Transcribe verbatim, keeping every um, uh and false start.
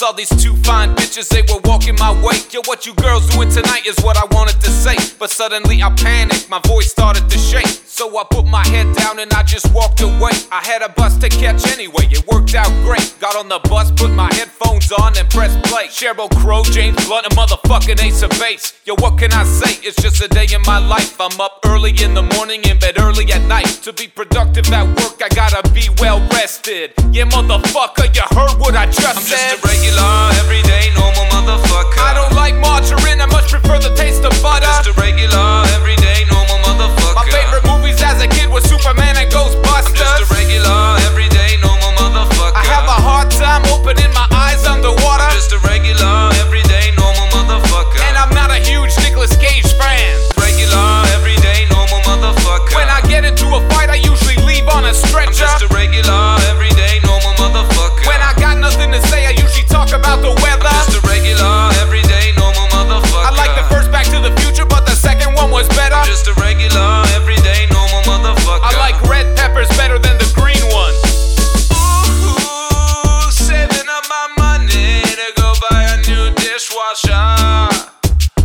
saw these two fine bitches, they were walking my way. Yo, what you girls doing tonight is what I wanted to say, but suddenly I panicked, my voice started to shake. So I put my head down and I just walked away. I had a bus to catch anyway, it worked out great. Got on the bus, put my headphones on and pressed play. Sheryl Crow, James Blunt, and motherfucking Ace of Base. Yo, what can I say? It's just a day in my life. I'm up early in the morning, in bed early at night. To be productive at work, I gotta be well rested. Yeah, motherfucker, you heard what I just I'm said. just a regular